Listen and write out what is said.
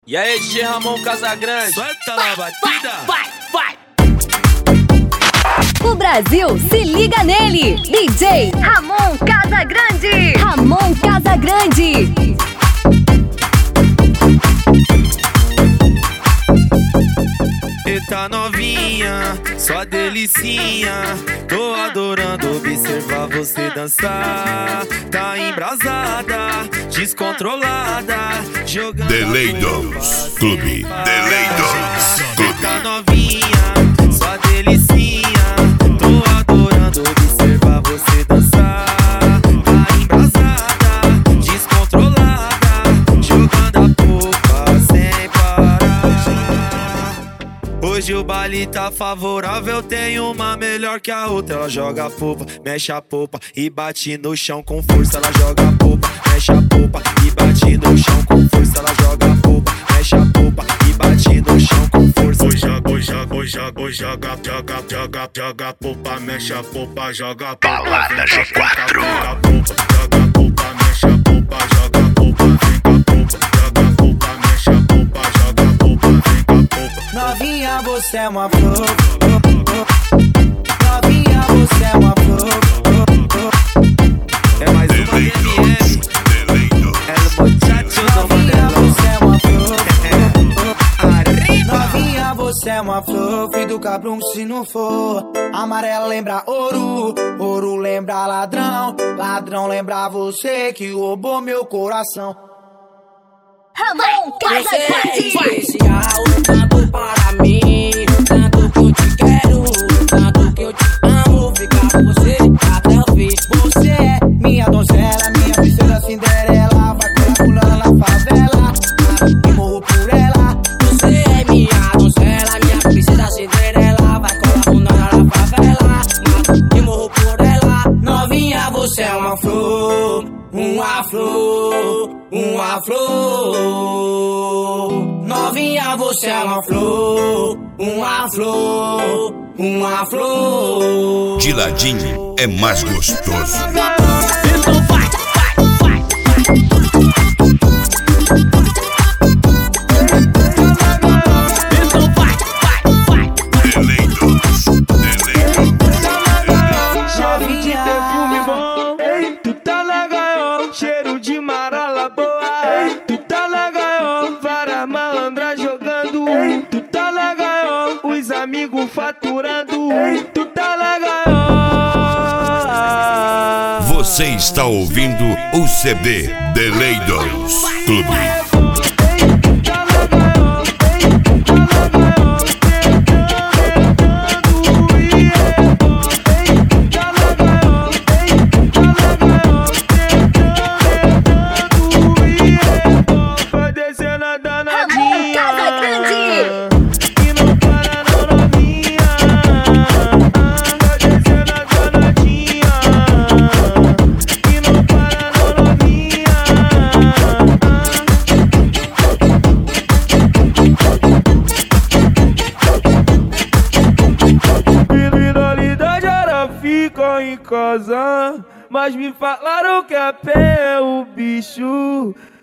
E aí, DJ Ramon Casagrande? Solta a batida. Vai! O Brasil se liga nele. DJ Ramon Casagrande. Ramon Casagrande. Eita novinha, só delicinha. Tô adorando observar você dançar. Tá embrasada, descontrolada, jogando Deleidos Clube. Deleidos Clube. Eita novinha, só delicinha. Tô adorando observar você dançar. Tá embrasada, descontrolada, jogando a polpa sem parar. Hoje o baile tá favorável, tem uma melhor que a outra. Ela joga a polpa, mexe a polpa e bate no chão com força. Ela joga a polpa, mexe a polpa e bate no chão com força. Ela joga a polpa, mexe a polpa e bate no chão com força. Joga a polpa, mexe a polpa, joga a polpa. Balada G4. Joga a polpa, mexe a polpa, joga a polpa, vem com a polpa. Joga a polpa, mexe a polpa, joga a polpa, vem com a polpa. Novinha, você é uma flor. Novinha, você é uma flor. É mais uma DMS. É o muchacho do Novinha, Mandelão. você é uma flor. Arriba! Novinha, você é uma flor. Filho do cabrão, se não for. Amarela lembra ouro, ouro lembra ladrão. Ladrão lembra você que roubou meu coração. Ramon Você é Casagrande. especial, tanto para mim, tanto que eu te quero, tanto que eu te amo, ficar com você até o fim. Você é minha donzela, minha princesa Cinderela. Vai colar pulando na favela, e morro por ela. Você é minha donzela, minha princesa Cinderela, vai colar bunda na favela, e morro por ela. Novinha, você é uma flor, uma flor, uma flor. Novinha, você é uma flor, uma flor, uma flor. De ladinho é mais gostoso. Então vai! Então vai! Deleidos. Cheiro de perfume bom, ei, tu tá na gaiola, cheiro de marala boa, ei, tu tá na gaiola, vara malandra jogando, ei, tu tá na gaiola, os amigos faturando, ei, tu tá na gaiola. Você está ouvindo o CD Deleidos Clube. Vai descendo a Ramon danadinha Casagrande. e não para não, novinha. Vai descendo a danadinha e não para não, novinha. Criminalidade era fica em casa, mas me falaram que a pé é o bicho.